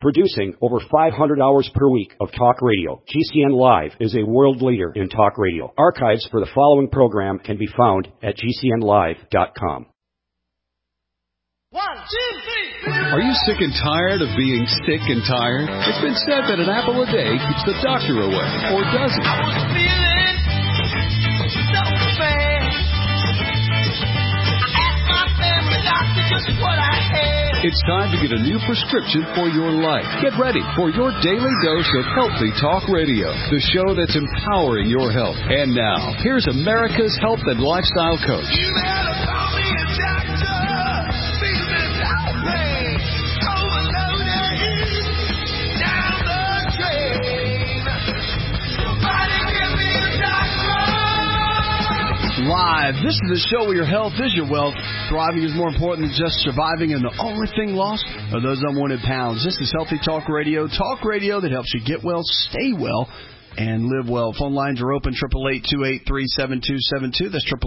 Producing over 500 hours per week of talk radio, GCN Live is a world leader in talk radio. Archives for the following program can be found at GCNlive.com. 1, 2, 3. Are you sick and tired of being sick and tired? It's been said that an apple a day keeps the doctor away, or does it? I was feeling so bad. I asked my family doctor just what I had. It's time to get a new prescription for your life. Get ready for your daily dose of Healthy Talk Radio, the show that's empowering your health. And now, here's America's health and lifestyle coach. You better call me a doctor. Live. This is the show where your health is your wealth. Thriving is more important than just surviving, and the only thing lost are those unwanted pounds. This is Healthy Talk Radio that helps you get well, stay well, and live well. Phone lines are open, 888-283-7272. That's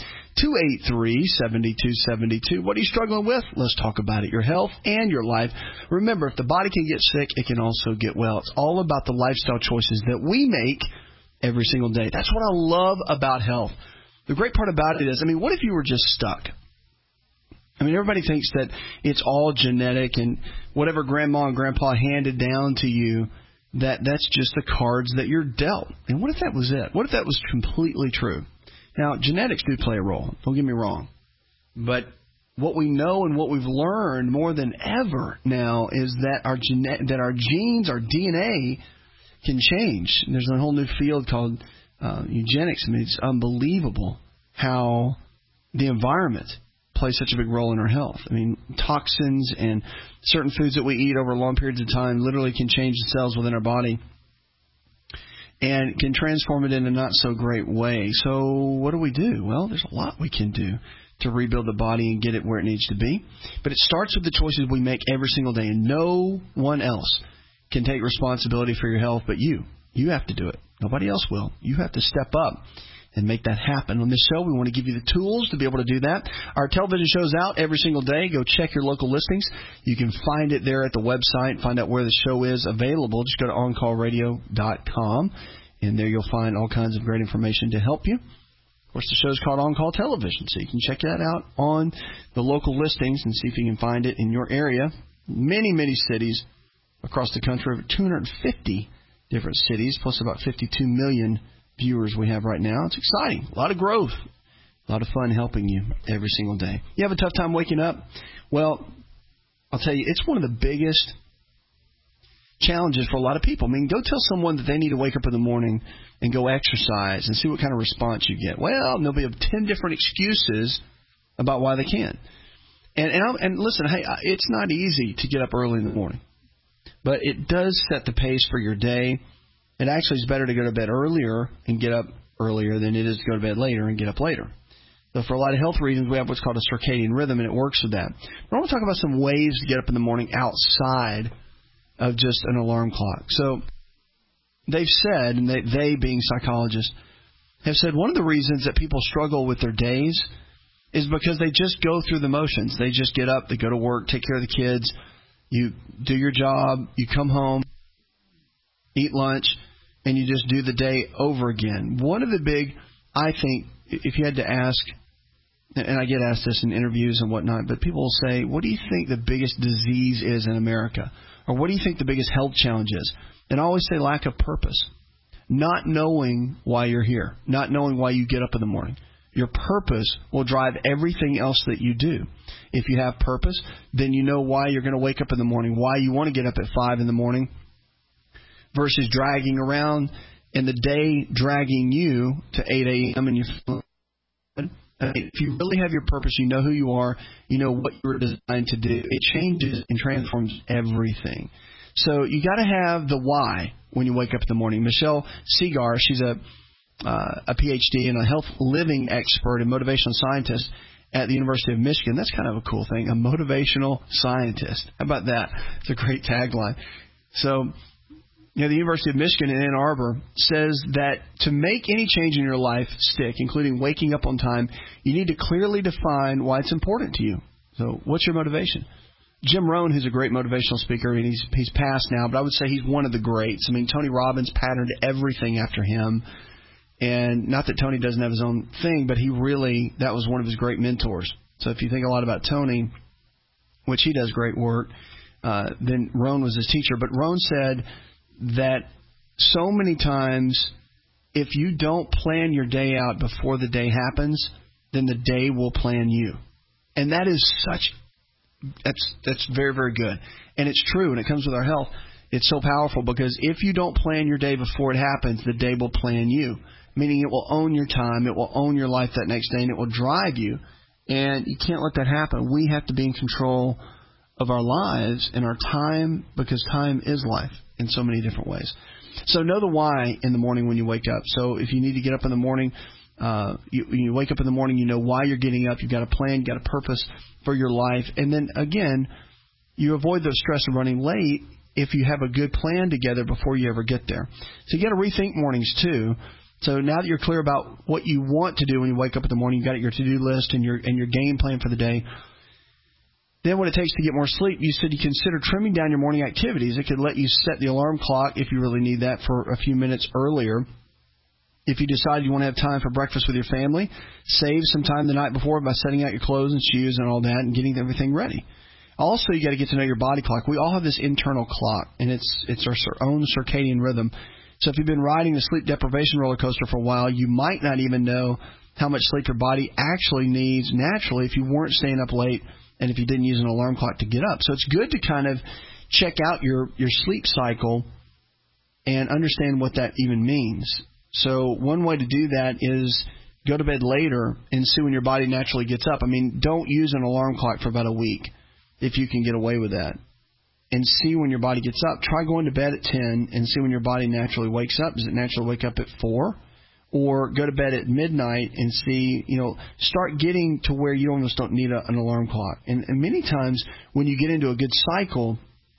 888-283-7272. What are you struggling with? Let's talk about it. Your health and your life. Remember, if the body can get sick, it can also get well. It's all about the lifestyle choices that we make every single day. That's what I love about health. The great part about it is, what if you were just stuck? Everybody thinks that it's all genetic and whatever grandma and grandpa handed down to you, that's just the cards that you're dealt. And what if that was it? What if that was completely true? Now, genetics do play a role. Don't get me wrong. But what we know and what we've learned more than ever now is that our genes, our DNA, can change. There's a whole new field called eugenics. It's unbelievable how the environment plays such a big role in our health. Toxins and certain foods that we eat over long periods of time literally can change the cells within our body and can transform it in a not so great way. So what do we do? Well, there's a lot we can do to rebuild the body and get it where it needs to be. But it starts with the choices we make every single day, and no one else can take responsibility for your health but you. You have to do it. Nobody else will. You have to step up and make that happen. On this show, we want to give you the tools to be able to do that. Our television show's out every single day. Go check your local listings. You can find it there at the website, find out where the show is available. Just go to OnCallRadio.com, and there you'll find all kinds of great information to help you. Of course, the show's called On Call Television, so you can check that out on the local listings and see if you can find it in your area. Many, many cities across the country, over 250 different cities, plus about 52 million viewers we have right now. It's exciting. A lot of growth. A lot of fun helping you every single day. You have a tough time waking up? Well, I'll tell you, it's one of the biggest challenges for a lot of people. Go tell someone that they need to wake up in the morning and go exercise and see what kind of response you get. Well, there'll be 10 different excuses about why they can't. And listen, hey, it's not easy to get up early in the morning. But it does set the pace for your day. It actually is better to go to bed earlier and get up earlier than it is to go to bed later and get up later. So for a lot of health reasons, we have what's called a circadian rhythm, and it works with that. But I want to talk about some ways to get up in the morning outside of just an alarm clock. So they've said, and they being psychologists, have said one of the reasons that people struggle with their days is because they just go through the motions. They just get up, they go to work, take care of the kids. You do your job, you come home, eat lunch, and you just do the day over again. One of the big, I think, if you had to ask, and I get asked this in interviews and whatnot, but people will say, what do you think the biggest disease is in America? Or what do you think the biggest health challenge is? And I always say lack of purpose. Not knowing why you're here. Not knowing why you get up in the morning. Your purpose will drive everything else that you do. If you have purpose, then you know why you're going to wake up in the morning, why you want to get up at 5 in the morning versus dragging around and the day dragging you to 8 a.m. and you're feeling good. If you really have your purpose, you know who you are, you know what you were designed to do. It changes and transforms everything. So you got to have the why when you wake up in the morning. Michelle Segar, she's a PhD and a health living expert and motivational scientist at the University of Michigan. That's kind of a cool thing, a motivational scientist. How about that? It's a great tagline. So, the University of Michigan in Ann Arbor says that to make any change in your life stick, including waking up on time, you need to clearly define why it's important to you. So what's your motivation? Jim Rohn, who's a great motivational speaker, and he's passed now, but I would say he's one of the greats. I mean, Tony Robbins patterned everything after him. And not that Tony doesn't have his own thing, but that was one of his great mentors. So if you think a lot about Tony, which he does great work, then Rohn was his teacher. But Rohn said that so many times, if you don't plan your day out before the day happens, then the day will plan you. And that is that's very, very good. And it's true, and it comes with our health. It's so powerful because if you don't plan your day before it happens, the day will plan you. Meaning it will own your time, it will own your life that next day, and it will drive you. And you can't let that happen. We have to be in control of our lives and our time, because time is life in so many different ways. So know the why in the morning when you wake up. So if you need to get up in the morning, when you wake up in the morning, you know why you're getting up. You've got a plan, you've got a purpose for your life. And then, again, you avoid the stress of running late if you have a good plan together before you ever get there. So you got to rethink mornings, too. So now that you're clear about what you want to do when you wake up in the morning, you've got your to-do list and your game plan for the day. Then what it takes to get more sleep, you said you consider trimming down your morning activities. It could let you set the alarm clock, if you really need that, for a few minutes earlier. If you decide you want to have time for breakfast with your family, save some time the night before by setting out your clothes and shoes and all that and getting everything ready. Also, you got to get to know your body clock. We all have this internal clock, and it's our own circadian rhythm. So if you've been riding the sleep deprivation roller coaster for a while, you might not even know how much sleep your body actually needs naturally if you weren't staying up late and if you didn't use an alarm clock to get up. So it's good to kind of check out your sleep cycle and understand what that even means. So one way to do that is go to bed later and see when your body naturally gets up. I mean, don't use an alarm clock for about a week if you can get away with that. And see when your body gets up. Try going to bed at 10 and see when your body naturally wakes up. Does it naturally wake up at 4? Or go to bed at midnight and see, start getting to where you almost don't need an alarm clock. And many times when you get into a good cycle,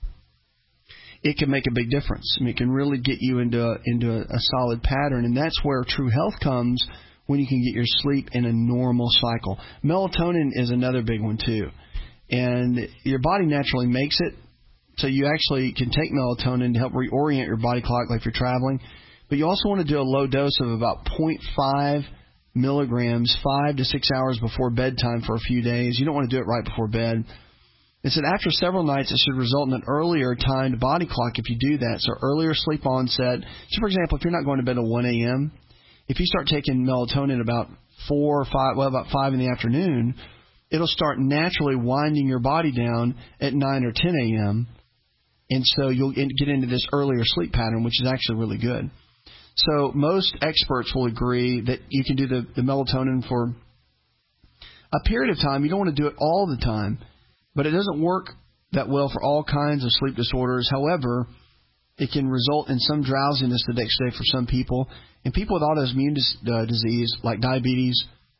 it can make a big difference. I mean, it can really get you into a solid pattern. And that's where true health comes, when you can get your sleep in a normal cycle. Melatonin is another big one too. And your body naturally makes it. So you actually can take melatonin to help reorient your body clock, like if you're traveling. But you also want to do a low dose of about 0.5 milligrams 5 to 6 hours before bedtime for a few days. You don't want to do it right before bed. It said after several nights, it should result in an earlier timed body clock if you do that. So earlier sleep onset. So, for example, if you're not going to bed at 1 a.m., if you start taking melatonin about 4 or 5, about 5 in the afternoon, it'll start naturally winding your body down at 9 or 10 a.m., and so you'll get into this earlier sleep pattern, which is actually really good. So most experts will agree that you can do the melatonin for a period of time. You don't want to do it all the time, but it doesn't work that well for all kinds of sleep disorders. However, it can result in some drowsiness the next day for some people. And people with autoimmune disease, like diabetes,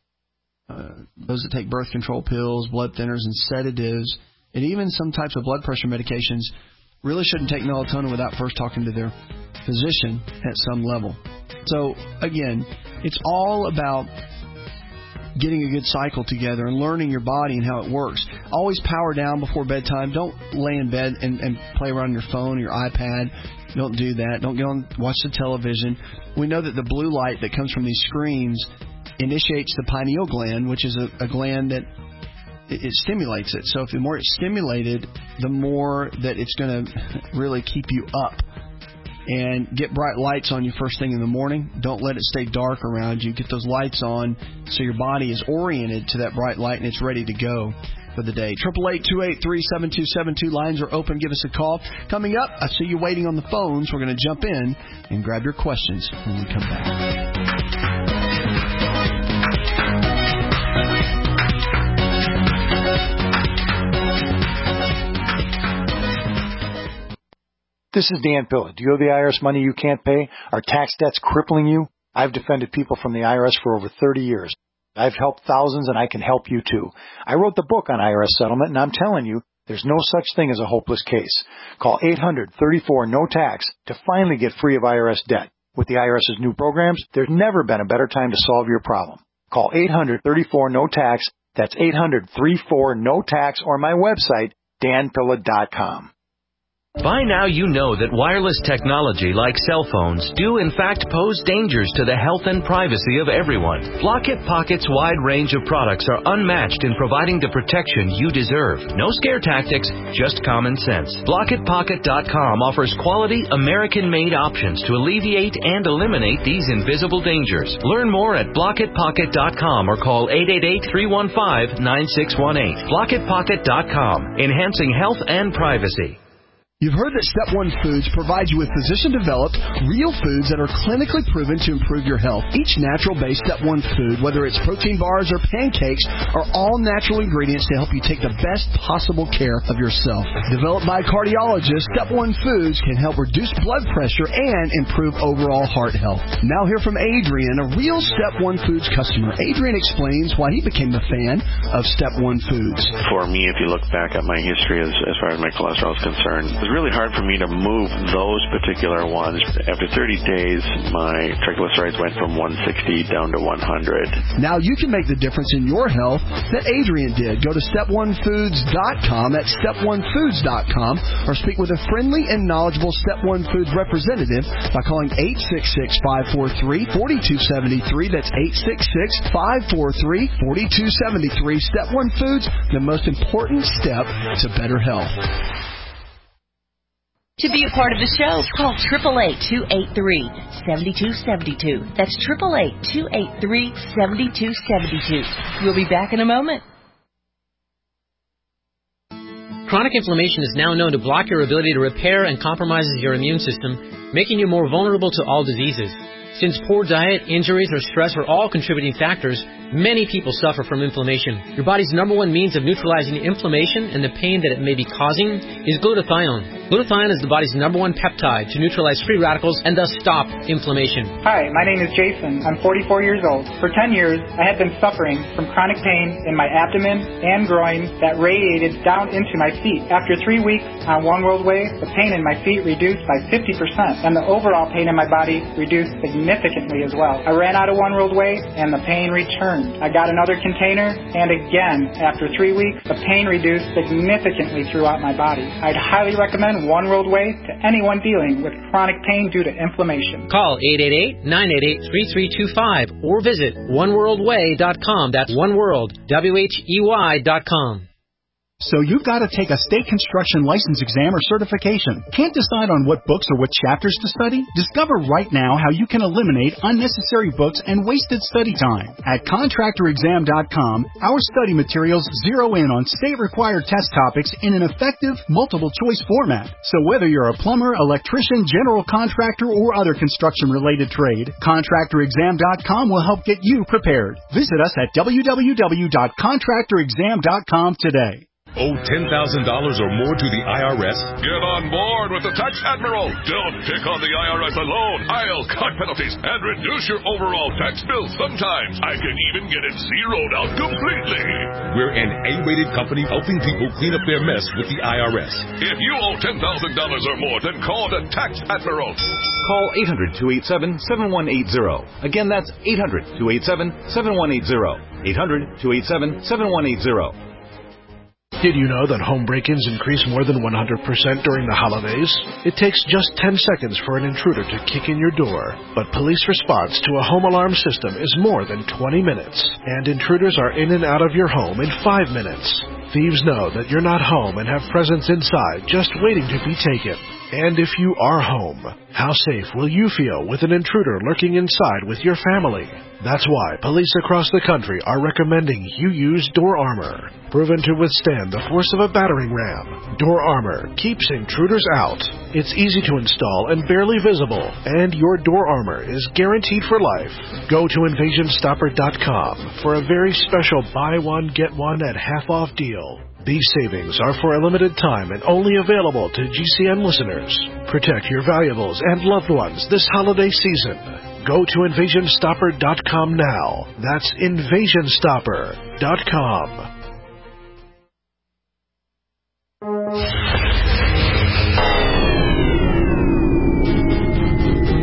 those that take birth control pills, blood thinners, and sedatives, and even some types of blood pressure medications, really shouldn't take melatonin without first talking to their physician at some level. So, again, it's all about getting a good cycle together and learning your body and how it works. Always power down before bedtime. Don't lay in bed and play around on your phone or your iPad. Don't do that. Don't watch the television. We know that the blue light that comes from these screens initiates the pineal gland, which is a gland that it stimulates it. So if the more it's stimulated, the more that it's going to really keep you up. And get bright lights on you first thing in the morning. Don't let it stay dark around you. Get those lights on so your body is oriented to that bright light and it's ready to go for the day. 888-283-7272. Lines are open. Give us a call. Coming up, I see you waiting on the phones. We're going to jump in and grab your questions when we come back. This is Dan Pilla. Do you owe the IRS money you can't pay? Are tax debts crippling you? I've defended people from the IRS for over 30 years. I've helped thousands, and I can help you too. I wrote the book on IRS settlement, and I'm telling you, there's no such thing as a hopeless case. Call 800-34-NO-TAX to finally get free of IRS debt. With the IRS's new programs, there's never been a better time to solve your problem. Call 800-34-NO-TAX. That's 800-34-NO-TAX, or my website, danpilla.com. By now you know that wireless technology like cell phones do in fact pose dangers to the health and privacy of everyone. Blockit Pocket's wide range of products are unmatched in providing the protection you deserve. No scare tactics, just common sense. BlockitPocket.com offers quality American-made options to alleviate and eliminate these invisible dangers. Learn more at BlockitPocket.com or call 888-315-9618. BlockitPocket.com, enhancing health and privacy. You've heard that Step 1 Foods provides you with physician-developed, real foods that are clinically proven to improve your health. Each natural-based Step 1 food, whether it's protein bars or pancakes, are all natural ingredients to help you take the best possible care of yourself. Developed by cardiologists, Step 1 Foods can help reduce blood pressure and improve overall heart health. Now hear from Adrian, a real Step 1 Foods customer. Adrian explains why he became a fan of Step 1 Foods. For me, if you look back at my history as far as my cholesterol is concerned, it was really hard for me to move those particular ones. After 30 days, my triglycerides went from 160 down to 100. Now you can make the difference in your health that Adrian did. Go to step1foods.com, that's step1foods.com, or speak with a friendly and knowledgeable Step 1 Foods representative by calling 866-543-4273. That's 866-543-4273. Step 1 Foods, the most important step to better health. To be a part of the show, call 888-283-7272. That's 888-283-7272. We'll be back in a moment. Chronic inflammation is now known to block your ability to repair and compromises your immune system, making you more vulnerable to all diseases. Since poor diet, injuries, or stress are all contributing factors, many people suffer from inflammation. Your body's number one means of neutralizing inflammation and the pain that it may be causing is glutathione. Glutathione is the body's number one peptide to neutralize free radicals and thus stop inflammation. Hi, my name is Jason. I'm 44 years old. For 10 years, I had been suffering from chronic pain in my abdomen and groin that radiated down into my feet. After 3 weeks on One World Way, the pain in my feet reduced by 50%, and the overall pain in my body reduced significantly as well. I ran out of One World Way, and the pain returned. I got another container, and again, after 3 weeks, the pain reduced significantly throughout my body. I'd highly recommend One World Way to anyone dealing with chronic pain due to inflammation. Call 888-988-3325 or visit oneworldway.com. That's oneworld, WHEY.com. So you've got to take a state construction license exam or certification. Can't decide on what books or what chapters to study? Discover right now how you can eliminate unnecessary books and wasted study time. At contractorexam.com, our study materials zero in on state-required test topics in an effective, multiple-choice format. So whether you're a plumber, electrician, general contractor, or other construction-related trade, contractorexam.com will help get you prepared. Visit us at www.contractorexam.com today. Owe $10,000 or more to the IRS? Get on board with the Tax Admiral. Don't pick on the IRS alone. I'll cut penalties and reduce your overall tax bill. Sometimes I can even get it zeroed out completely. We're an A-rated company helping people clean up their mess with the IRS. If you owe $10,000 or more, then call the Tax Admiral. Call 800-287-7180. Again, that's 800-287-7180. 800-287-7180. Did you know that home break-ins increase more than 100% during the holidays? It takes just 10 seconds for an intruder to kick in your door, but police response to a home alarm system is more than 20 minutes, and intruders are in and out of your home in 5 minutes. Thieves know that you're not home and have presents inside just waiting to be taken. And if you are home, how safe will you feel with an intruder lurking inside with your family? That's why police across the country are recommending you use Door Armor. Proven to withstand the force of a battering ram, Door Armor keeps intruders out. It's easy to install and barely visible, and your Door Armor is guaranteed for life. Go to InvasionStopper.com for a very special buy one, get one at half-off deal. These savings are for a limited time and only available to GCN listeners. Protect your valuables and loved ones this holiday season. Go to InvasionStopper.com now. That's InvasionStopper.com.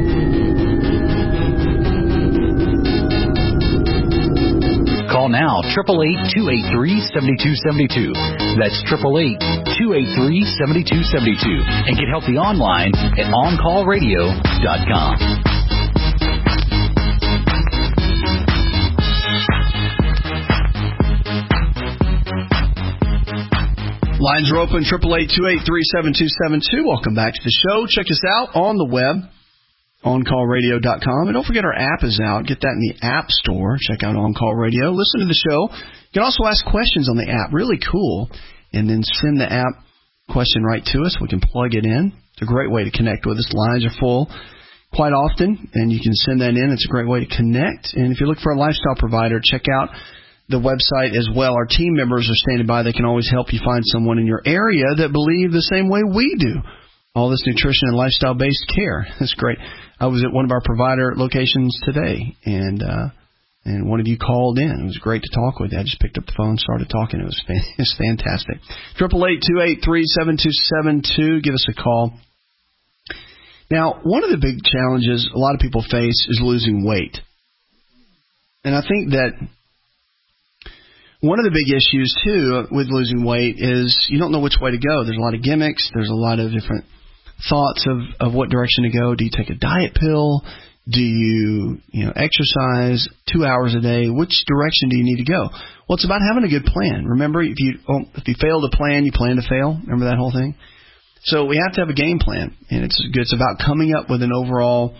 Call now, 888-283-7272. That's 888-283-7272. And get healthy online at OnCallRadio.com. Lines are open, 888-283-7272. Welcome back to the show. Check us out on the web, OnCallRadio.com. And don't forget our app is out. Get that in the App Store. Check out On Call Radio. Listen to the show. You can also ask questions on the app. Really cool. And then send the app question right to us. We can plug it in. It's a great way to connect with us. Lines are full quite often, and you can send that in. It's a great way to connect. And if you look for a lifestyle provider, check out the website as well. Our team members are standing by. They can always help you find someone in your area that believe the same way we do. All this nutrition and lifestyle-based care. That's great. I was at one of our provider locations today, and one of you called in. It was great to talk with you. I just picked up the phone and started talking. It was fantastic. 888-283-7272. Give us a call. Now, one of the big challenges a lot of people face is losing weight. And I think that one of the big issues, too, with losing weight is you don't know which way to go. There's a lot of gimmicks. There's a lot of different thoughts of what direction to go. Do you take a diet pill? Do you exercise 2 hours a day? Which direction do you need to go? Well, it's about having a good plan. Remember, if you fail to plan, you plan to fail. Remember that whole thing? So we have to have a game plan, and it's about coming up with an overall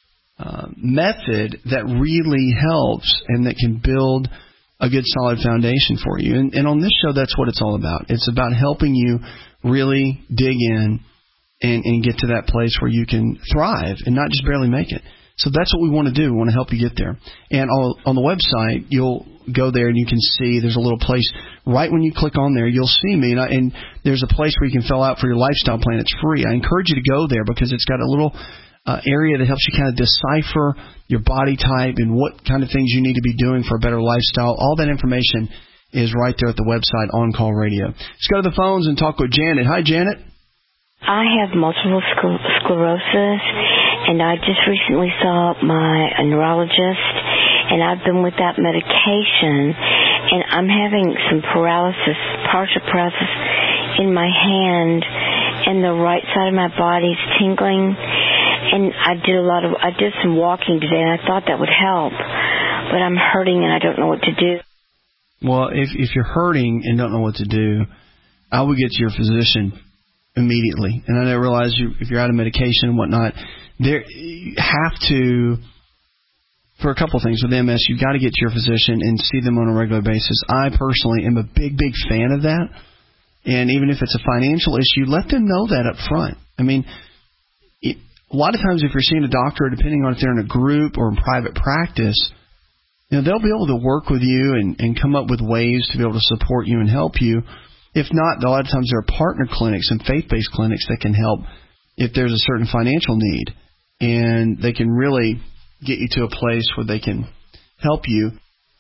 method that really helps and that can build a good solid foundation for you. And on this show, that's what it's all about. It's about helping you really dig in and get to that place where you can thrive and not just barely make it. So that's what we want to do. We want to help you get there. And on the website, you'll go there and you can see there's a little place. Right when you click on there, you'll see me. And there's a place where you can fill out for your lifestyle plan. It's free. I encourage you to go there because it's got a little area that helps you kind of decipher your body type and what kind of things you need to be doing for a better lifestyle. All that information is right there at the website On Call Radio. Let's go to the phones and talk with Janet. Hi, Janet. I have multiple sclerosis, and I just recently saw my neurologist, and I've been with that medication, and I'm having some partial paralysis in my hand, and the right side of my body's tingling. And I did some walking today, and I thought that would help, but I'm hurting and I don't know what to do. Well, if you're hurting and don't know what to do, I would get to your physician immediately. And I didn't realize if you're out of medication and whatnot, you have to, for a couple of things with MS, you've got to get to your physician and see them on a regular basis. I personally am a big fan of that. And even if it's a financial issue, let them know that up front. I mean, a lot of times if you're seeing a doctor, depending on if they're in a group or in private practice, they'll be able to work with you and come up with ways to be able to support you and help you. If not, a lot of times there are partner clinics and faith-based clinics that can help if there's a certain financial need. And they can really get you to a place where they can help you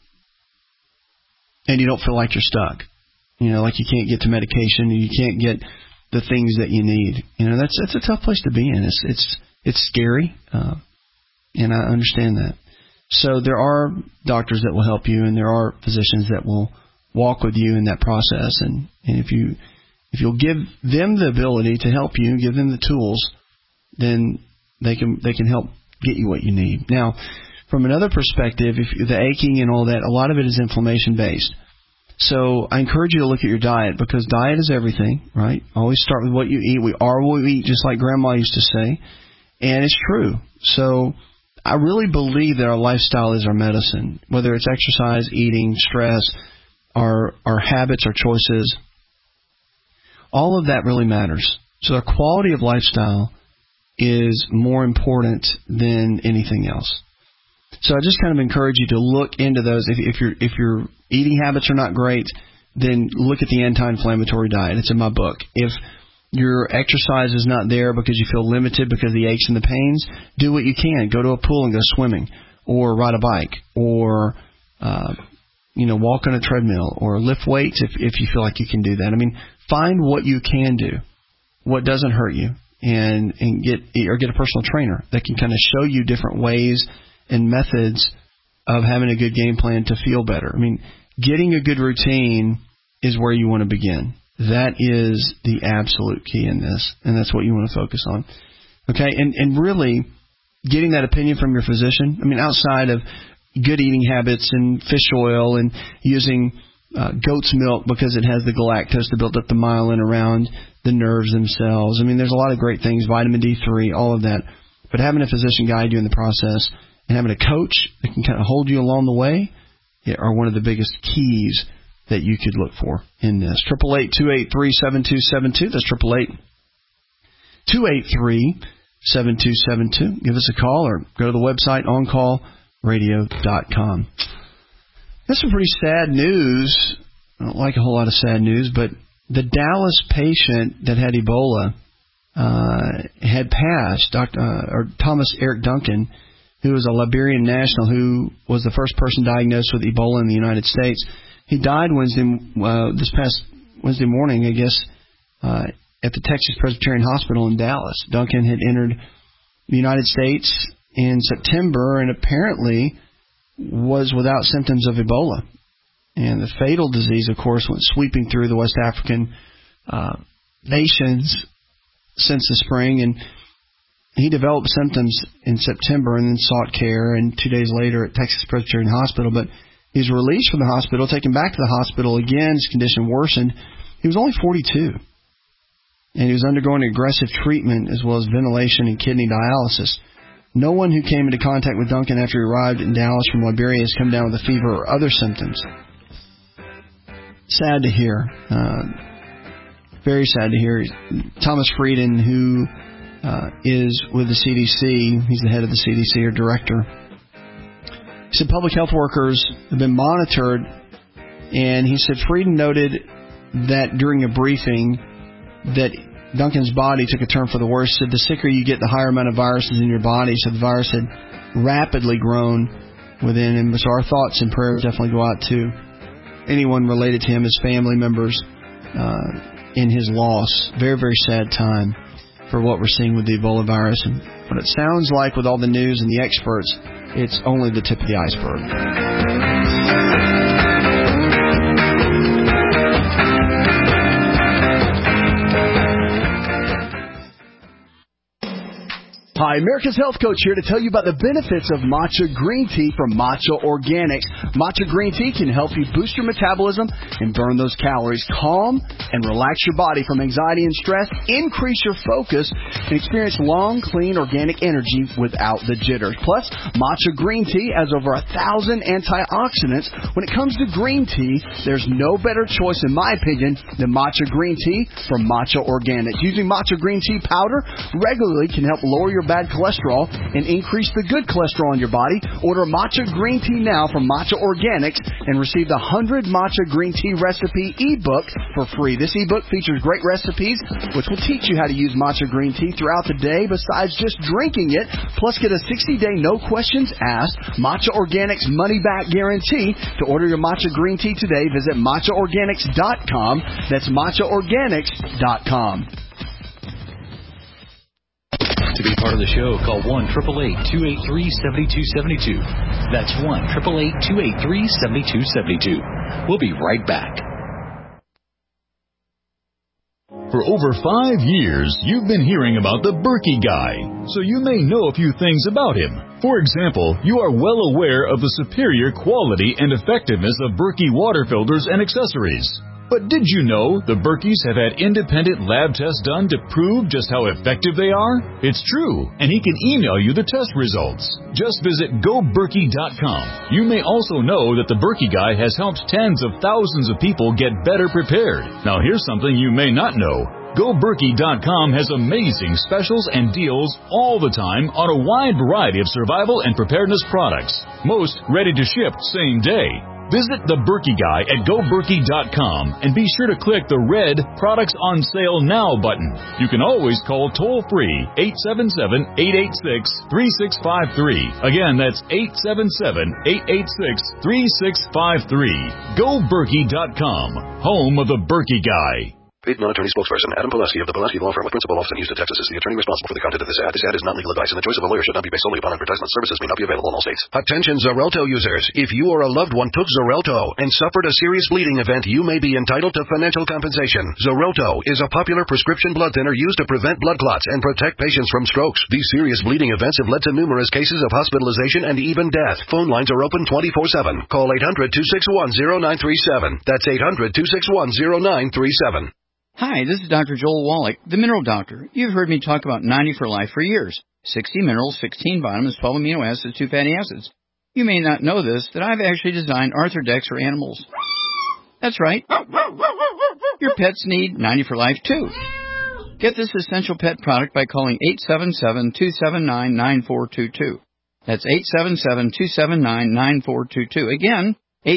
and you don't feel like you're stuck. Like you can't get to medication and you can't get the things that you need. That's a tough place to be in. It's scary, and I understand that. So there are doctors that will help you, and there are physicians that will walk with you in that process. And if you'll give them the ability to help you, give them the tools, then they can help get you what you need. Now, from another perspective, if the aching and all that, a lot of it is inflammation based. So I encourage you to look at your diet, because diet is everything, right? Always start with what you eat. We are what we eat, just like Grandma used to say. And it's true. So I really believe that our lifestyle is our medicine, whether it's exercise, eating, stress, our habits, our choices. All of that really matters. So our quality of lifestyle is more important than anything else. So I just kind of encourage you to look into those. If your eating habits are not great, then look at the anti-inflammatory diet. It's in my book. If your exercise is not there because you feel limited because of the aches and the pains, do what you can. Go to a pool and go swimming, or ride a bike, or walk on a treadmill, or lift weights if you feel like you can do that. I mean, find what you can do, what doesn't hurt you, and get a personal trainer that can kind of show you different ways and methods of having a good game plan to feel better. I mean, getting a good routine is where you want to begin. That is the absolute key in this, and that's what you want to focus on. Okay, and really getting that opinion from your physician. I mean, outside of good eating habits and fish oil and using goat's milk because it has the galactose to build up the myelin around the nerves themselves. I mean, there's a lot of great things, vitamin D3, all of that. But having a physician guide you in the process and having a coach that can kind of hold you along the way are one of the biggest keys that you could look for in this. 888-283-7272. That's 888-283-7272. Give us a call or go to the website oncallradio.com. That's some pretty sad news. I don't like a whole lot of sad news, but the Dallas patient that had Ebola had passed. Thomas Eric Duncan, who was a Liberian national who was the first person diagnosed with Ebola in the United States. He died this past Wednesday morning, I guess, at the Texas Presbyterian Hospital in Dallas. Duncan had entered the United States in September and apparently was without symptoms of Ebola. And the fatal disease, of course, went sweeping through the West African nations since the spring. And he developed symptoms in September and then sought care, and 2 days later at Texas Presbyterian Hospital. But he was released from the hospital, taken back to the hospital again. His condition worsened. He was only 42. And he was undergoing aggressive treatment as well as ventilation and kidney dialysis. No one who came into contact with Duncan after he arrived in Dallas from Liberia has come down with a fever or other symptoms. Sad to hear. Very sad to hear. Thomas Frieden, who is with the CDC, he's the head of the CDC or director. He said public health workers have been monitored, and he said Frieden noted that during a briefing that Duncan's body took a turn for the worse. He said the sicker you get, the higher amount of viruses in your body. So the virus had rapidly grown within him. So our thoughts and prayers definitely go out to anyone related to him, his family members, in his loss. Very, very sad time for what we're seeing with the Ebola virus. And what it sounds like with all the news and the experts, it's only the tip of the iceberg. Hi, America's Health Coach here to tell you about the benefits of matcha green tea from Matcha Organics. Matcha green tea can help you boost your metabolism and burn those calories, calm and relax your body from anxiety and stress, increase your focus, and experience long, clean, organic energy without the jitters. Plus, matcha green tea has over 1,000 antioxidants. When it comes to green tea, there's no better choice, in my opinion, than matcha green tea from Matcha Organics. Using matcha green tea powder regularly can help lower your bad cholesterol and increase the good cholesterol in your body. Order matcha green tea now from Matcha Organics and receive the 100 matcha green tea recipe ebook for free. This ebook features great recipes which will teach you how to use matcha green tea throughout the day besides just drinking it. Plus, get a 60-day no questions asked Matcha Organics money back guarantee. To order your matcha green tea today, visit matchaorganics.com. That's matchaorganics.com. To be part of the show, call 1-888-283-7272. That's 1-888-283-7272. We'll be right back. For over 5 years, you've been hearing about the Berkey Guy, so you may know a few things about him. For example, you are well aware of the superior quality and effectiveness of Berkey water filters and accessories. But did you know the Berkeys have had independent lab tests done to prove just how effective they are? It's true, and he can email you the test results. Just visit GoBerkey.com. You may also know that the Berkey Guy has helped tens of thousands of people get better prepared. Now here's something you may not know. GoBerkey.com has amazing specials and deals all the time on a wide variety of survival and preparedness products. Most ready to ship same day. Visit the Berkey Guy at GoBerkey.com and be sure to click the red Products on Sale Now button. You can always call toll-free 877-886-3653. Again, that's 877-886-3653. GoBerkey.com, home of the Berkey Guy. Paid non-attorney spokesperson Adam Pileski of the Pileski Law Firm with principal office in Houston, Texas is the attorney responsible for the content of this ad. This ad is not legal advice, and the choice of a lawyer should not be based solely upon advertisement. Services may not be available in all states. Attention Xarelto users. If you or a loved one took Xarelto and suffered a serious bleeding event, you may be entitled to financial compensation. Xarelto is a popular prescription blood thinner used to prevent blood clots and protect patients from strokes. These serious bleeding events have led to numerous cases of hospitalization and even death. Phone lines are open 24/7. Call 800-261-0937. That's 800-261-0937. Hi, this is Dr. Joel Wallach, the Mineral Doctor. You've heard me talk about 90 for Life for years. 60 minerals, 16 vitamins, 12 amino acids, 2 fatty acids. You may not know this, that I've actually designed Arthrodex for animals. That's right. Your pets need 90 for Life, too. Get this essential pet product by calling 877-279-9422. That's 877-279-9422. Again,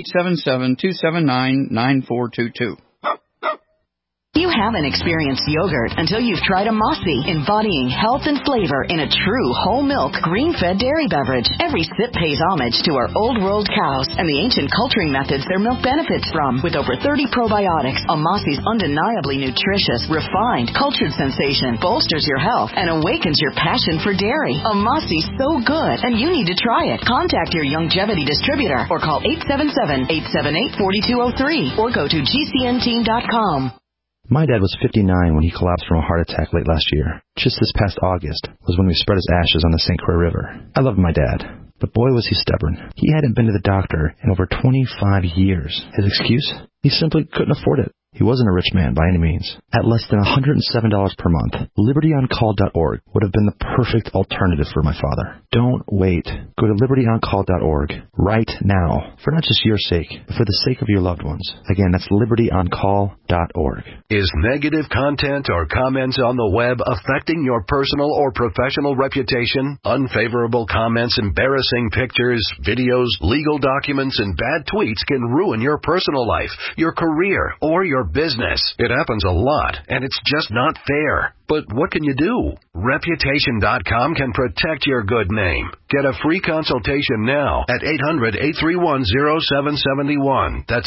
877-279-9422. You haven't experienced yogurt until you've tried Amasi, embodying health and flavor in a true whole milk, green-fed dairy beverage. Every sip pays homage to our old world cows and the ancient culturing methods their milk benefits from. With over 30 probiotics, Amasi's undeniably nutritious, refined, cultured sensation bolsters your health and awakens your passion for dairy. Amasi's so good, and you need to try it. Contact your Youngevity distributor or call 877-878-4203 or go to GCNteam.com. My dad was 59 when he collapsed from a heart attack late last year. Just this past August was when we spread his ashes on the St. Croix River. I loved my dad, but boy was he stubborn. He hadn't been to the doctor in over 25 years. His excuse? He simply couldn't afford it. He wasn't a rich man by any means. At less than $107 per month, LibertyOnCall.org would have been the perfect alternative for my father. Don't wait. Go to LibertyOnCall.org right now, for not just your sake, but for the sake of your loved ones. Again, that's LibertyOnCall.org. Is negative content or comments on the web affecting your personal or professional reputation? Unfavorable comments, embarrassing pictures, videos, legal documents, and bad tweets can ruin your personal life, your career, or your business. It happens a lot, and it's just not fair. But what can you do? Reputation.com can protect your good name. Get a free consultation now at 800-831-0771. That's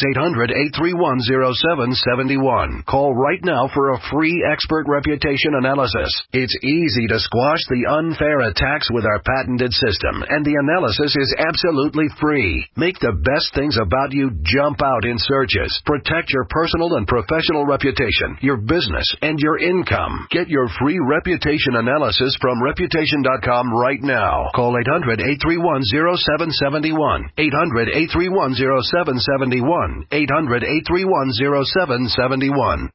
800-831-0771. Call right now for a free expert reputation analysis. It's easy to squash the unfair attacks with our patented system, and the analysis is absolutely free. Make the best things about you jump out in searches. Protect your personal and professional reputation, your business, and your income. Get your free reputation analysis from Reputation.com right now. Call 800-831-0771. 800-831-0771. 800-831-0771.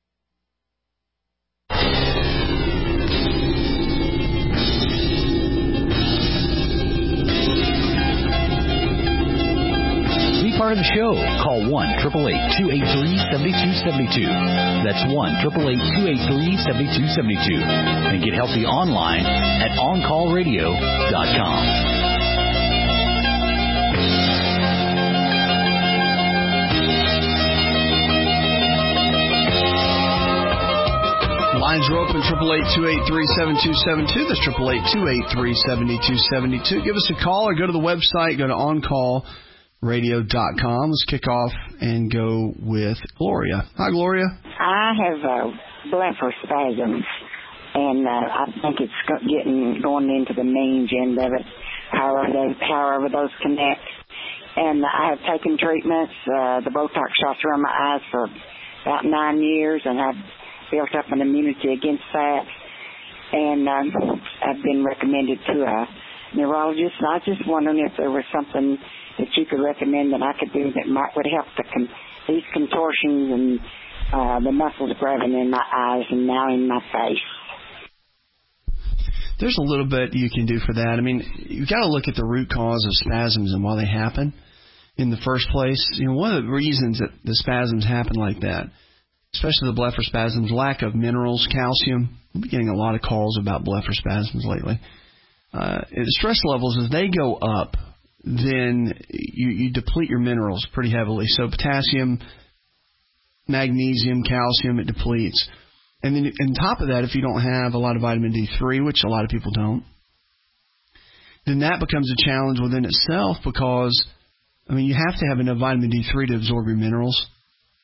Part of the show. Call 1-888-283-7272. That's 1-888-283-7272. And get healthy online at OnCallRadio.com. Lines are open, 888-283-7272. That's 888-283-7272. Give us a call or go to the website, go to OnCallRadio.com. Let's kick off and go with Gloria. Hi, Gloria. I have blepharospasms, and I think it's going into the mange end of it, however those connect. And I have taken treatments, the Botox shots around my eyes for about 9 years, and I've built up an immunity against that. And I've been recommended to a neurologist. And I was just wondering if there was something that you could recommend that I could do that would help these contortions and the muscles grabbing in my eyes and now in my face. There's a little bit you can do for that. I mean, you've got to look at the root cause of spasms and why they happen in the first place. You know, one of the reasons that the spasms happen like that, especially the blepharospasms, lack of minerals, calcium. We've been getting a lot of calls about blepharospasms lately. The stress levels, as they go up, then you deplete your minerals pretty heavily. So potassium, magnesium, calcium, it depletes. And then on top of that, if you don't have a lot of vitamin D3, which a lot of people don't, then that becomes a challenge within itself because, I mean, you have to have enough vitamin D3 to absorb your minerals.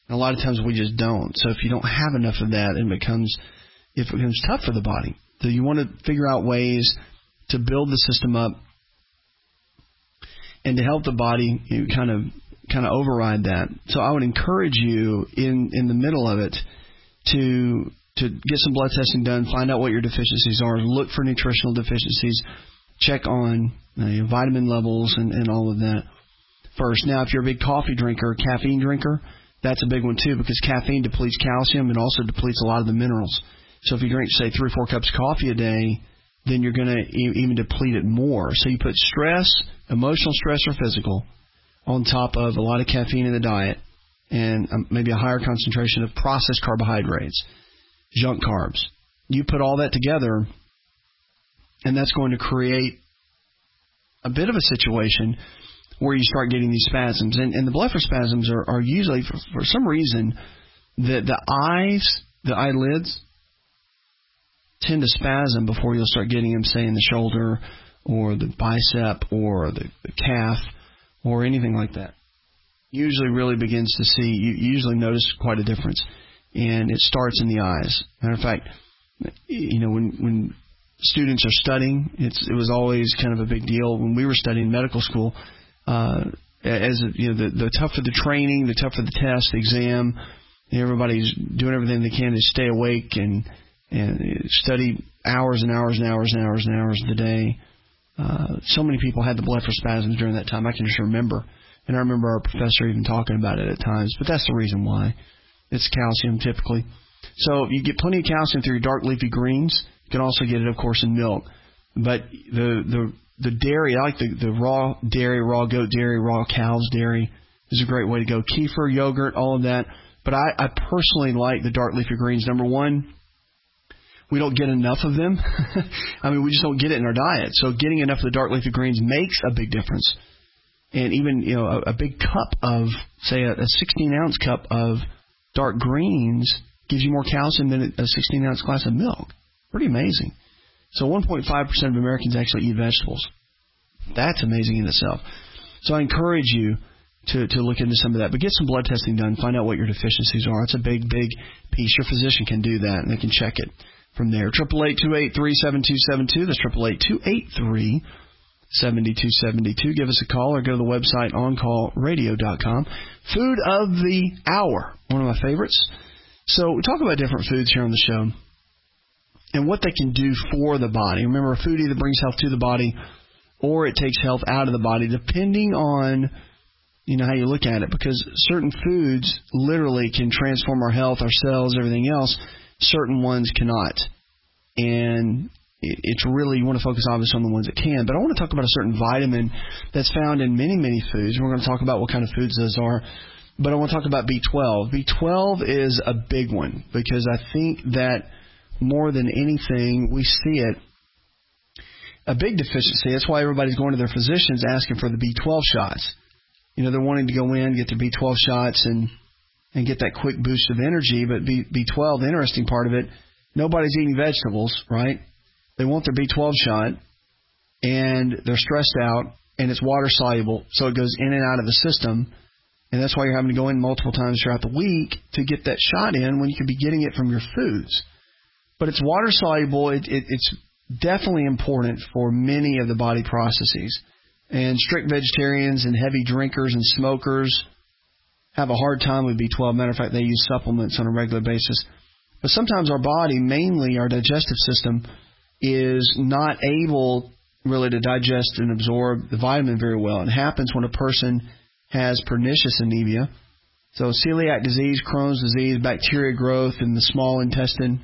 And a lot of times we just don't. So if you don't have enough of that, it becomes tough for the body. So you want to figure out ways to build the system up and to help the body kind of override that. So I would encourage you in the middle of it to get some blood testing done, find out what your deficiencies are, look for nutritional deficiencies, check on vitamin levels and all of that first. Now, if you're a big coffee drinker, caffeine drinker, that's a big one too, because caffeine depletes calcium and also depletes a lot of the minerals. So if you drink, say, 3 or 4 cups of coffee a day, then you're going to even deplete it more. So you put stress, emotional stress or physical, on top of a lot of caffeine in the diet and maybe a higher concentration of processed carbohydrates, junk carbs. You put all that together, and that's going to create a bit of a situation where you start getting these spasms. And the blepharospasms are usually, for some reason, the eyelids tend to spasm before you'll start getting them, say, in the shoulder or the bicep or the calf or anything like that. Usually really begins to see, you usually notice quite a difference. And it starts in the eyes. Matter of fact, when students are studying, it was always kind of a big deal when we were studying medical school. The tougher the training, the tougher the test, the exam, everybody's doing everything they can to stay awake and study hours and hours and hours and hours and hours of the day. So many people had the blepharospasms during that time. I can just remember. And I remember our professor even talking about it at times. But that's the reason why. It's calcium typically. So you get plenty of calcium through your dark leafy greens. You can also get it, of course, in milk. But the dairy, I like the raw dairy, raw goat dairy, raw cow's dairy is a great way to go. Kefir, yogurt, all of that. But I personally like the dark leafy greens. Number one, we don't get enough of them. I mean, we just don't get it in our diet. So getting enough of the dark leafy greens makes a big difference. And even, a big cup of, say, a 16-ounce cup of dark greens gives you more calcium than a 16-ounce glass of milk. Pretty amazing. So 1.5% of Americans actually eat vegetables. That's amazing in itself. So I encourage you to look into some of that. But get some blood testing done. Find out what your deficiencies are. It's a big, big piece. Your physician can do that, and they can check it from there. 888-283-7272. That's 888-283-7272. Give us a call or go to the website oncallradio.com. Food of the hour, one of my favorites. So we talk about different foods here on the show and what they can do for the body. Remember, food either brings health to the body or it takes health out of the body, depending on how you look at it, because certain foods literally can transform our health, our cells, everything else. Certain ones cannot. And it's really, you want to focus obviously on the ones that can. But I want to talk about a certain vitamin that's found in many, many foods. We're going to talk about what kind of foods those are. But I want to talk about B12. B12 is a big one because I think that more than anything, we see it, a big deficiency. That's why everybody's going to their physicians asking for the B12 shots. They're wanting to go in, get their B12 shots, and get that quick boost of energy. But B12, the interesting part of it, nobody's eating vegetables, right? They want their B12 shot, and they're stressed out, and it's water-soluble, so it goes in and out of the system. And that's why you're having to go in multiple times throughout the week to get that shot in when you could be getting it from your foods. But it's water-soluble. It's definitely important for many of the body processes. And strict vegetarians and heavy drinkers and smokers have a hard time with B12. Matter of fact, they use supplements on a regular basis. But sometimes our body, mainly our digestive system, is not able really to digest and absorb the vitamin very well. It happens when a person has pernicious anemia. So celiac disease, Crohn's disease, bacteria growth in the small intestine.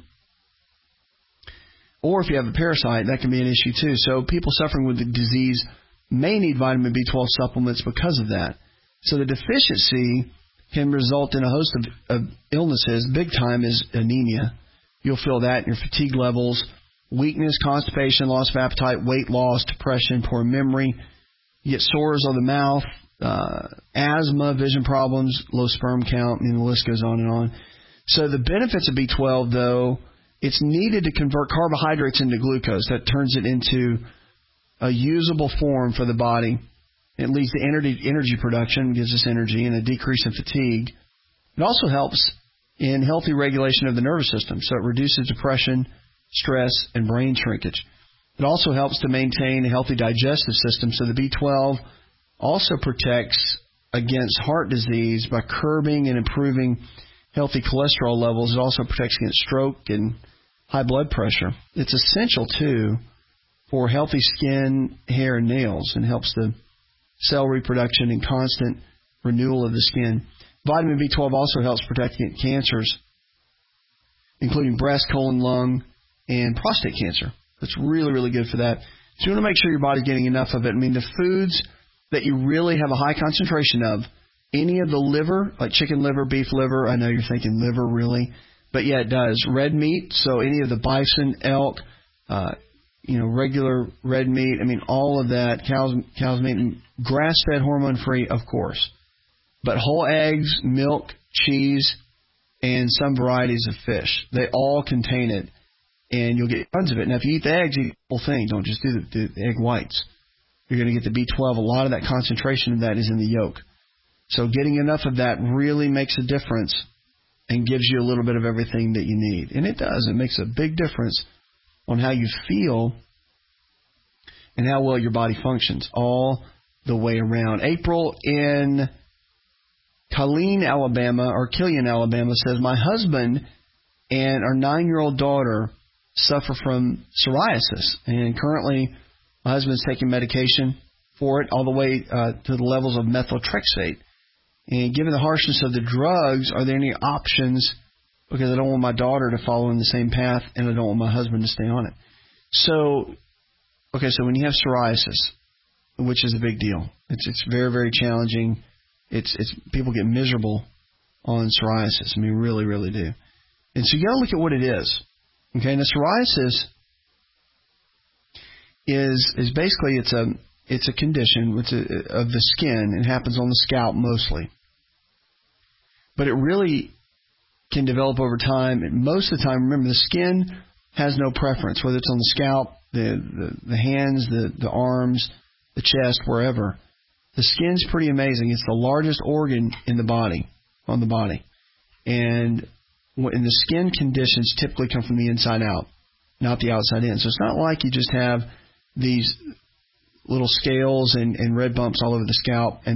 Or if you have a parasite, that can be an issue too. So people suffering with the disease may need vitamin B12 supplements because of that. So the deficiency can result in a host of illnesses. Big time is anemia. You'll feel that in your fatigue levels, weakness, constipation, loss of appetite, weight loss, depression, poor memory. You get sores on the mouth, asthma, vision problems, low sperm count, and the list goes on and on. So the benefits of B12, though, it's needed to convert carbohydrates into glucose. That turns it into a usable form for the body. It leads to energy production, gives us energy, and a decrease in fatigue. It also helps in healthy regulation of the nervous system, so it reduces depression, stress, and brain shrinkage. It also helps to maintain a healthy digestive system, so the B12 also protects against heart disease by curbing and improving healthy cholesterol levels. It also protects against stroke and high blood pressure. It's essential, too, for healthy skin, hair, and nails, and helps the cell reproduction and constant renewal of the skin. Vitamin B12 also helps protect against cancers, including breast, colon, lung, and prostate cancer. It's really, really good for that. So you want to make sure your body's getting enough of it. I mean, the foods that you really have a high concentration of, any of the liver, like chicken liver, beef liver, I know you're thinking liver really, but yeah, it does. Red meat, so any of the bison, elk, regular red meat, I mean, all of that, cow's meat, and grass-fed, hormone-free, of course. But whole eggs, milk, cheese, and some varieties of fish, they all contain it, and you'll get tons of it. Now, if you eat the eggs, eat the whole thing. Don't just do the egg whites. You're going to get the B12. A lot of that concentration of that is in the yolk. So getting enough of that really makes a difference and gives you a little bit of everything that you need. And it does. It makes a big difference on how you feel and how well your body functions all the way around. April in Killeen, Alabama says, my husband and our 9-year-old daughter suffer from psoriasis, and currently my husband's taking medication for it all the way to the levels of methotrexate. And given the harshness of the drugs, are there any options? Because I don't want my daughter to follow in the same path, and I don't want my husband to stay on it. So when you have psoriasis, which is a big deal, it's very, very challenging. It's people get miserable on psoriasis. I mean, really, really do. And so you got to look at what it is. Okay, now psoriasis is basically it's a condition of the skin. It happens on the scalp mostly, but it really can develop over time. And most of the time, remember, the skin has no preference, whether it's on the scalp, the hands, the arms, the chest, wherever. The skin's pretty amazing. It's the largest organ in the body, on the body, and the skin conditions typically come from the inside out, not the outside in. So it's not like you just have these little scales and red bumps all over the scalp, and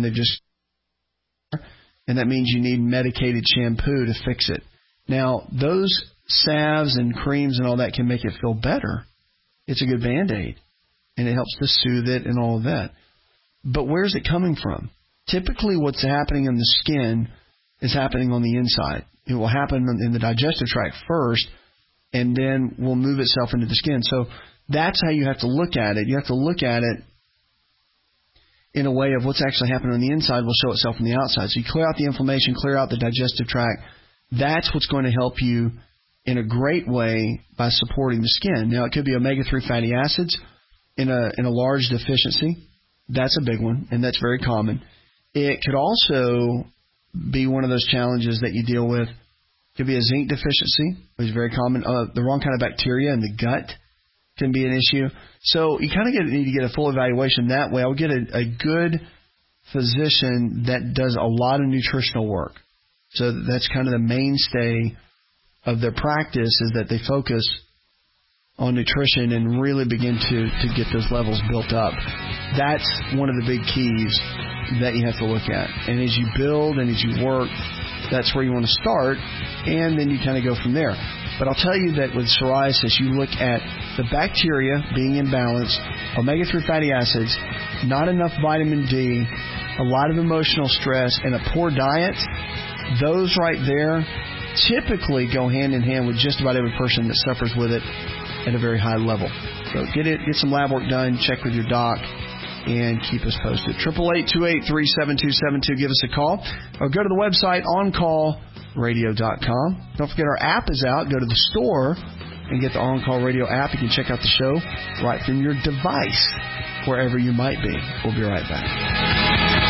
that means you need medicated shampoo to fix it. Now, those salves and creams and all that can make it feel better. It's a good Band-Aid, and it helps to soothe it and all of that. But where's it coming from? Typically what's happening in the skin is happening on the inside. It will happen in the digestive tract first, and then will move itself into the skin. So that's how you have to look at it. You have to look at it in a way of what's actually happening on the inside will show itself on the outside. So you clear out the inflammation, clear out the digestive tract. That's what's going to help you in a great way by supporting the skin. Now, it could be omega-3 fatty acids in a large deficiency. That's a big one, and that's very common. It could also be one of those challenges that you deal with. It could be a zinc deficiency, which is very common. The wrong kind of bacteria in the gut can be an issue. So you kind of need to get a full evaluation that way. I would get a good physician that does a lot of nutritional work. So that's kind of the mainstay of their practice, is that they focus on nutrition and really begin to get those levels built up. That's one of the big keys that you have to look at. And as you build and as you work, that's where you want to start, and then you kind of go from there. But I'll tell you that with psoriasis, you look at the bacteria being imbalanced, omega-3 fatty acids, not enough vitamin D, a lot of emotional stress, and a poor diet. Those right there typically go hand in hand with just about every person that suffers with it at a very high level. So get some lab work done, check with your doc, and keep us posted. 888-283-7272. Give us a call, or go to the website OnCallRadio.com. Don't forget our app is out. Go to the store and get the On Call Radio app. You can check out the show right from your device, wherever you might be. We'll be right back.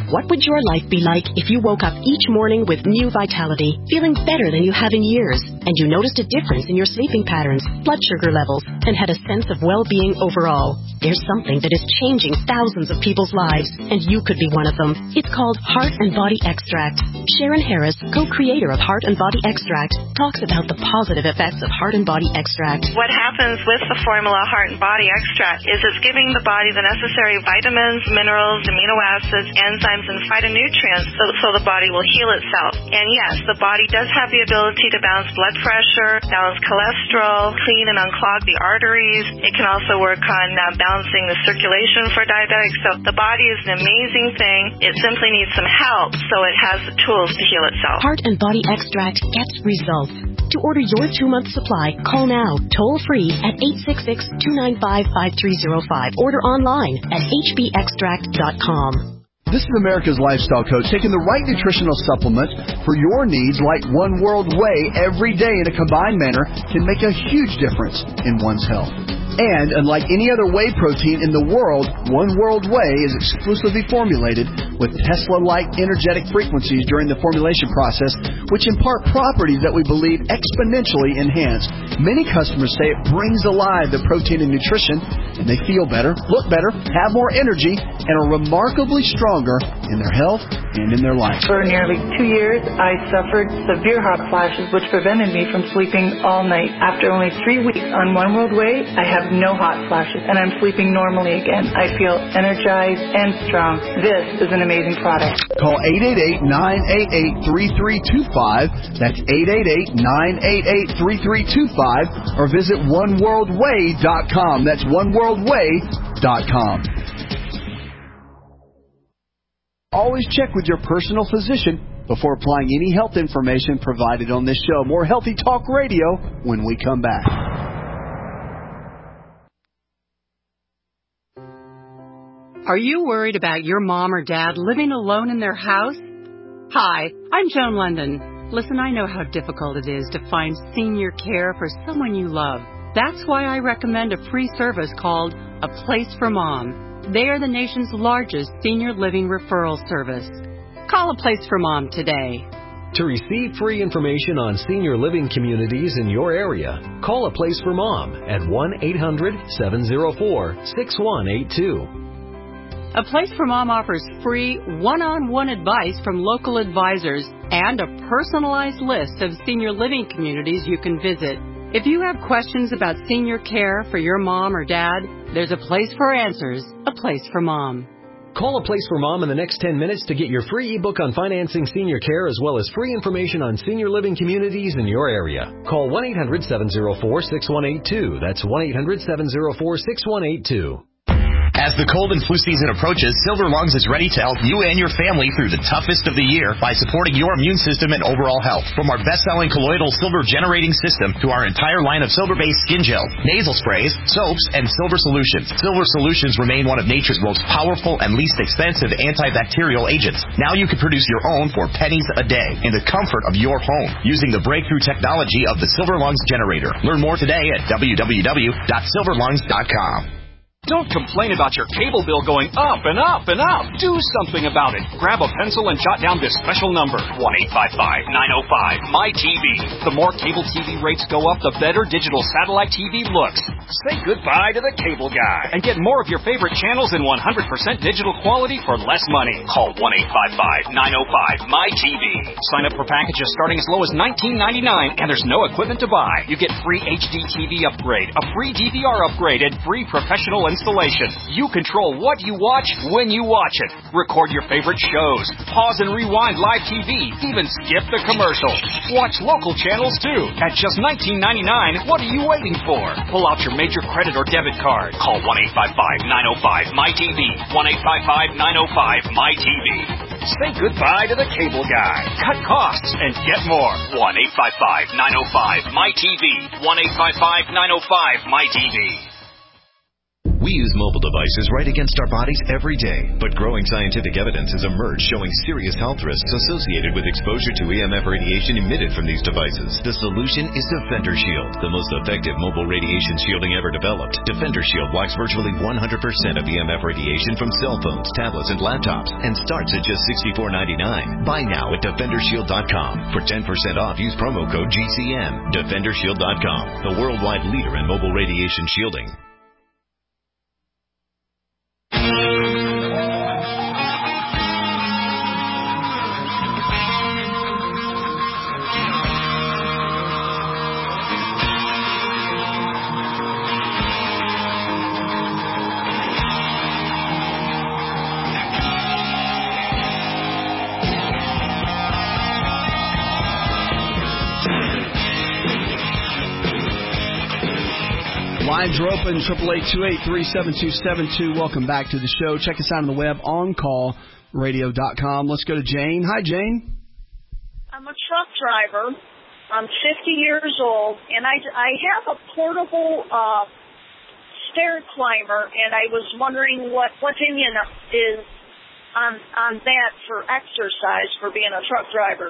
What would your life be like if you woke up each morning with new vitality, feeling better than you have in years, and you noticed a difference in your sleeping patterns, blood sugar levels, and had a sense of well-being overall? There's something that is changing thousands of people's lives, and you could be one of them. It's called Heart and Body Extract. Sharon Harris, co-creator of Heart and Body Extract, talks about the positive effects of Heart and Body Extract. What happens with the formula Heart and Body Extract is it's giving the body the necessary vitamins, minerals, amino acids, enzymes, and phytonutrients so the body will heal itself. And yes, the body does have the ability to balance blood pressure, balance cholesterol, clean and unclog the arteries. It can also work on balancing the circulation for diabetics. So the body is an amazing thing. It simply needs some help, so it has the tools to heal itself. Heart and Body Extract gets results. To order your 2-month supply, call now, toll-free at 866-295-5305. Order online at hbextract.com. This is America's Lifestyle Coach, taking the right nutritional supplement for your needs like One World Whey every day in a combined manner can make a huge difference in one's health. And unlike any other whey protein in the world, One World Whey is exclusively formulated with Tesla-like energetic frequencies during the formulation process, which impart properties that we believe exponentially enhance. Many customers say it brings alive the protein and nutrition, and they feel better, look better, have more energy, and are remarkably stronger in their health and in their life. For nearly 2 years, I suffered severe hot flashes, which prevented me from sleeping all night. After only 3 weeks on One World Whey, I have no hot flashes, and I'm sleeping normally again. I feel energized and strong. This is an amazing product. Call 888-988-3325. That's 888-988-3325. Or visit oneworldwhey.com. That's oneworldwhey.com. Always check with your personal physician before applying any health information provided on this show. More Healthy Talk Radio when we come back. Are you worried about your mom or dad living alone in their house? Hi, I'm Joan London. Listen, I know how difficult it is to find senior care for someone you love. That's why I recommend a free service called A Place for Mom. They are the nation's largest senior living referral service. Call A Place for Mom today. To receive free information on senior living communities in your area, call A Place for Mom at 1-800-704-6182. A Place for Mom offers free one-on-one advice from local advisors and a personalized list of senior living communities you can visit. If you have questions about senior care for your mom or dad, there's a place for answers, A Place for Mom. Call A Place for Mom in the next 10 minutes to get your free ebook on financing senior care as well as free information on senior living communities in your area. Call 1-800-704-6182. That's 1-800-704-6182. As the cold and flu season approaches, Silver Lungs is ready to help you and your family through the toughest of the year by supporting your immune system and overall health. From our best-selling colloidal silver generating system to our entire line of silver-based skin gel, nasal sprays, soaps, and silver solutions. Silver solutions remain one of nature's most powerful and least expensive antibacterial agents. Now you can produce your own for pennies a day in the comfort of your home using the breakthrough technology of the Silver Lungs generator. Learn more today at www.silverlungs.com. Don't complain about your cable bill going up and up and up. Do something about it. Grab a pencil and jot down this special number, 1-855-905-MY-TV. The more cable TV rates go up, the better digital satellite TV looks. Say goodbye to the cable guy and get more of your favorite channels in 100% digital quality for less money. Call 1-855-905-MY-TV. Sign up for packages starting as low as $19.99, and there's no equipment to buy. You get free HD TV upgrade, a free DVR upgrade, and free professional installation. You control what you watch when you watch it. Record your favorite shows. Pause and rewind live TV. Even skip the commercials. Watch local channels too. At just $19.99, what are you waiting for? Pull out your major credit or debit card. Call 1-855-905-MY-TV. 1-855-905-MY-TV. Say goodbye to the cable guy. Cut costs and get more. 1-855-905-MY-TV. 1-855-905-MY-TV. We use mobile devices right against our bodies every day, but growing scientific evidence has emerged showing serious health risks associated with exposure to EMF radiation emitted from these devices. The solution is Defender Shield, the most effective mobile radiation shielding ever developed. Defender Shield blocks virtually 100% of EMF radiation from cell phones, tablets, and laptops, and starts at just $64.99. Buy now at DefenderShield.com. For 10% off, use promo code GCN. DefenderShield.com, the worldwide leader in mobile radiation shielding. Lines are open, 888-283-7272. Welcome back to the show. Check us out on the web, OnCallRadio.com. Let's go to Jane. Hi, Jane. I'm a truck driver. I'm 50 years old, and I have a portable stair climber, and I was wondering what opinion is on that for exercise for being a truck driver.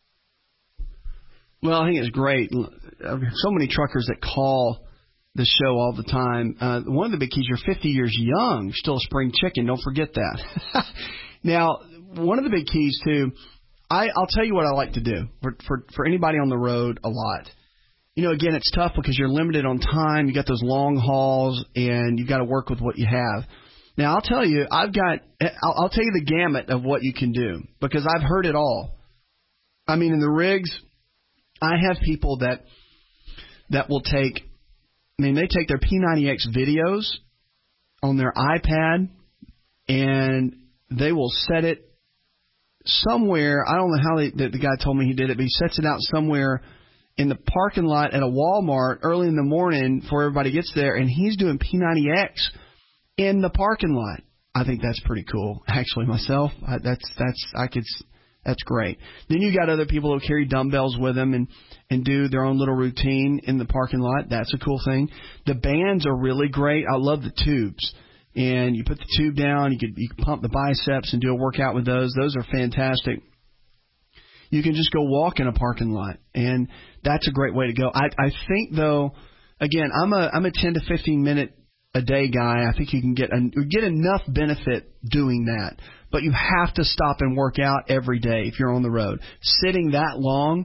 Well, I think it's great. So many truckers that call the show all the time. One of the big keys, you're 50 years young, you're still a spring chicken. Don't forget that. Now, one of the big keys, too, I'll tell you what I like to do for anybody on the road a lot. You know, again, it's tough because you're limited on time. You got those long hauls, and you got to work with what you have. Now, I'll tell you, I'll tell you the gamut of what you can do because I've heard it all. I mean, in the rigs, I have people that will take, they take their P90X videos on their iPad and they will set it somewhere. I don't know how the guy told me he did it, but he sets it out somewhere in the parking lot at a Walmart early in the morning before everybody gets there, and he's doing P90X in the parking lot. I think that's pretty cool. Actually, myself, that's great. Then you got other people who carry dumbbells with them and do their own little routine in the parking lot. That's a cool thing. The bands are really great. I love the tubes. And you put the tube down, you can pump the biceps and do a workout with those. Those are fantastic. You can just go walk in a parking lot, and that's a great way to go. I think, though, again, I'm a 10 to 15 minute a day guy. I think you can get enough benefit doing that. But you have to stop and work out every day if you're on the road. Sitting that long,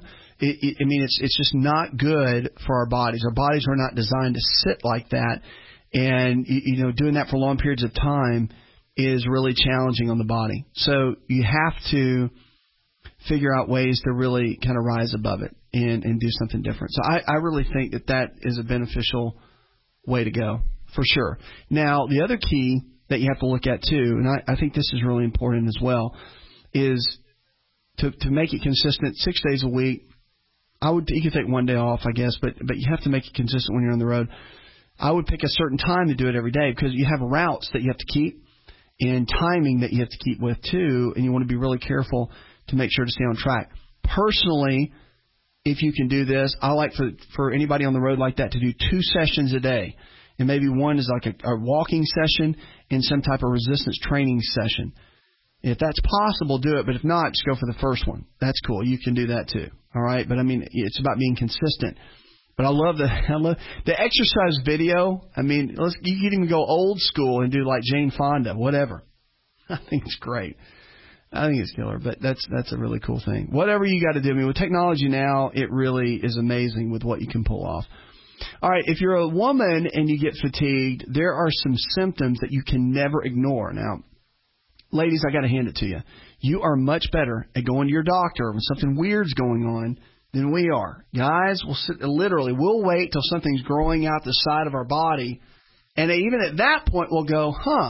it's just not good for our bodies. Our bodies are not designed to sit like that. And, doing that for long periods of time is really challenging on the body. So you have to figure out ways to really kind of rise above it and do something different. So I really think that is a beneficial way to go, for sure. Now, the other key that you have to look at, too, and I think this is really important as well, is to make it consistent 6 days a week. You could take one day off, I guess, but you have to make it consistent when you're on the road. I would pick a certain time to do it every day because you have routes that you have to keep and timing that you have to keep with, too, and you want to be really careful to make sure to stay on track. Personally, if you can do this, I like for anybody on the road like that to do 2 sessions a day. And maybe one is like a walking session and some type of resistance training session. If that's possible, do it. But if not, just go for the first one. That's cool. You can do that too. All right. But it's about being consistent. But I love the exercise video. You can even go old school and do like Jane Fonda, whatever. I think it's great. I think it's killer. But that's a really cool thing. Whatever you got to do. With technology now, it really is amazing with what you can pull off. All right, if you're a woman and you get fatigued, there are some symptoms that you can never ignore. Now, ladies, I got to hand it to you. You are much better at going to your doctor when something weird's going on than we are. Guys, we'll wait till something's growing out the side of our body, and even at that point we'll go,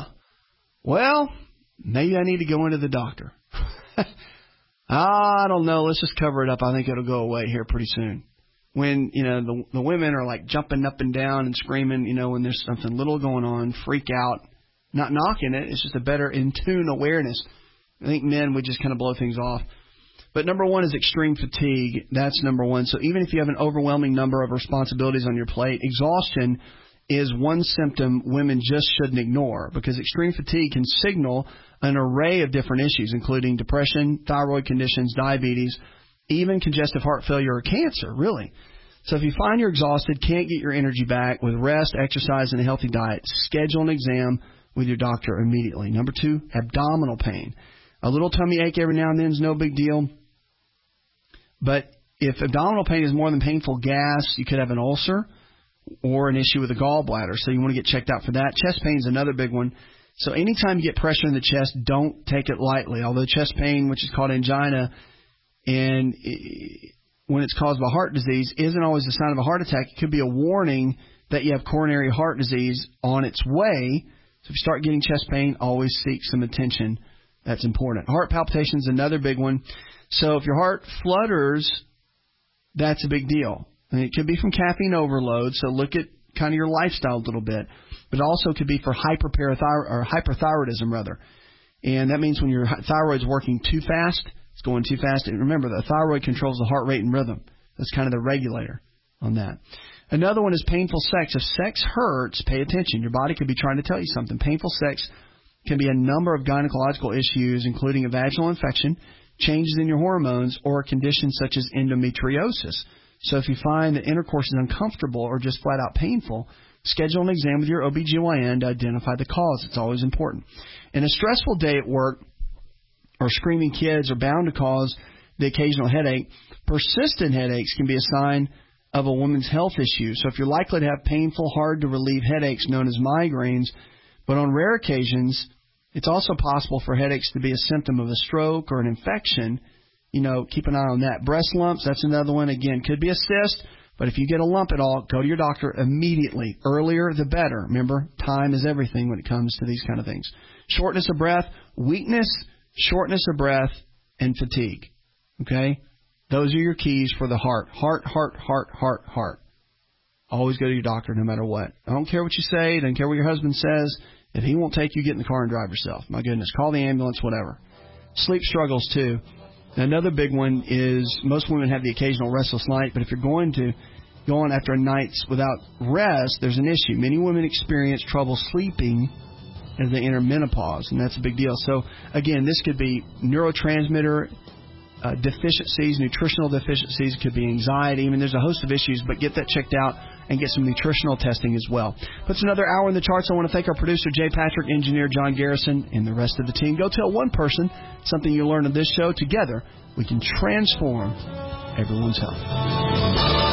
well, maybe I need to go into the doctor. I don't know. Let's just cover it up. I think it'll go away here pretty soon. When, the women are like jumping up and down and screaming, when there's something little going on, freak out, not knocking it. It's just a better in tune awareness. I think men would just kind of blow things off. But number one is extreme fatigue. That's number one. So even if you have an overwhelming number of responsibilities on your plate, exhaustion is one symptom women just shouldn't ignore, because extreme fatigue can signal an array of different issues, including depression, thyroid conditions, diabetes, even congestive heart failure or cancer, really. So if you find you're exhausted, can't get your energy back with rest, exercise, and a healthy diet, schedule an exam with your doctor immediately. Number 2, abdominal pain. A little tummy ache every now and then is no big deal. But if abdominal pain is more than painful gas, you could have an ulcer or an issue with the gallbladder. So you want to get checked out for that. Chest pain is another big one. So anytime you get pressure in the chest, don't take it lightly. Although chest pain, which is called angina, and when it's caused by heart disease, isn't always a sign of a heart attack. It could be a warning that you have coronary heart disease on its way. So if you start getting chest pain, always seek some attention. That's important. Heart palpitations is another big one. So if your heart flutters, that's a big deal. I mean, it could be from caffeine overload, so look at kind of your lifestyle a little bit. But it also could be for hyperthyroidism, rather. And that means when your thyroid's working too fast, it's going too fast. And remember, the thyroid controls the heart rate and rhythm. That's kind of the regulator on that. Another one is painful sex. If sex hurts, pay attention. Your body could be trying to tell you something. Painful sex can be a number of gynecological issues, including a vaginal infection, changes in your hormones, or conditions such as endometriosis. So if you find that intercourse is uncomfortable or just flat out painful, schedule an exam with your OBGYN to identify the cause. It's always important. And a stressful day at work or screaming kids are bound to cause the occasional headache. Persistent headaches can be a sign of a woman's health issue. So if you're likely to have painful, hard-to-relieve headaches known as migraines, but on rare occasions, it's also possible for headaches to be a symptom of a stroke or an infection. You know, keep an eye on that. Breast lumps, that's another one. Again, could be a cyst, but if you get a lump at all, go to your doctor immediately. Earlier, the better. Remember, time is everything when it comes to these kind of things. Shortness of breath, weakness, shortness of breath, and fatigue. Okay? Those are your keys for the heart. Heart. Always go to your doctor no matter what. I don't care what you say. I don't care what your husband says. If he won't take you, get in the car and drive yourself. My goodness. Call the ambulance, whatever. Sleep struggles, too. Another big one is most women have the occasional restless night, but if you're going to go on after nights without rest, there's an issue. Many women experience trouble sleeping as they enter menopause, and that's a big deal. So, again, this could be neurotransmitter deficiencies, nutritional deficiencies. It could be anxiety. I mean, there's a host of issues, but get that checked out and get some nutritional testing as well. Puts another hour in the charts. I want to thank our producer, Jay Patrick, engineer John Garrison, and the rest of the team. Go tell one person something you learned on this show. Together, we can transform everyone's health.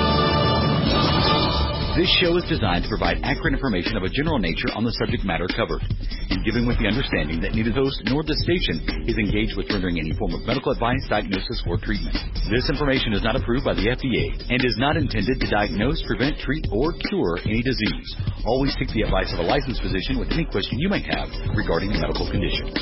This show is designed to provide accurate information of a general nature on the subject matter covered, and given with the understanding that neither the host nor the station is engaged with rendering any form of medical advice, diagnosis, or treatment. This information is not approved by the FDA and is not intended to diagnose, prevent, treat, or cure any disease. Always take the advice of a licensed physician with any question you may have regarding a medical condition.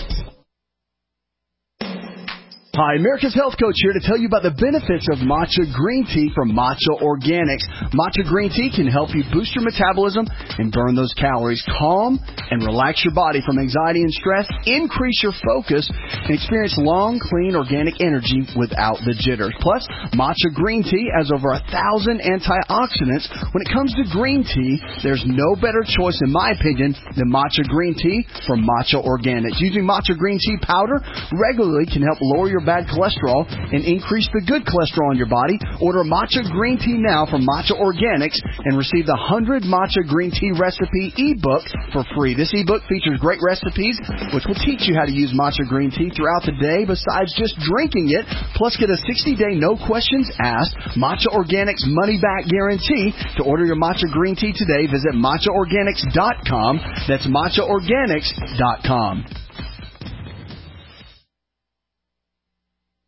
Hi, America's Health Coach here to tell you about the benefits of matcha green tea from Matcha Organics. Matcha green tea can help you boost your metabolism and burn those calories, calm and relax your body from anxiety and stress, increase your focus, and experience long, clean, organic energy without the jitters. Plus, matcha green tea has over 1,000 antioxidants. When it comes to green tea, there's no better choice, in my opinion, than matcha green tea from Matcha Organics. Using matcha green tea powder regularly can help lower your bad cholesterol and increase the good cholesterol in your body. Order matcha green tea now from Matcha Organics and receive the 100 matcha green tea recipe ebook for free. This ebook features great recipes which will teach you how to use matcha green tea throughout the day besides just drinking it. Plus, get a 60-day no questions asked Matcha Organics money back guarantee. To order your matcha green tea today, visit matchaorganics.com. That's matchaorganics.com.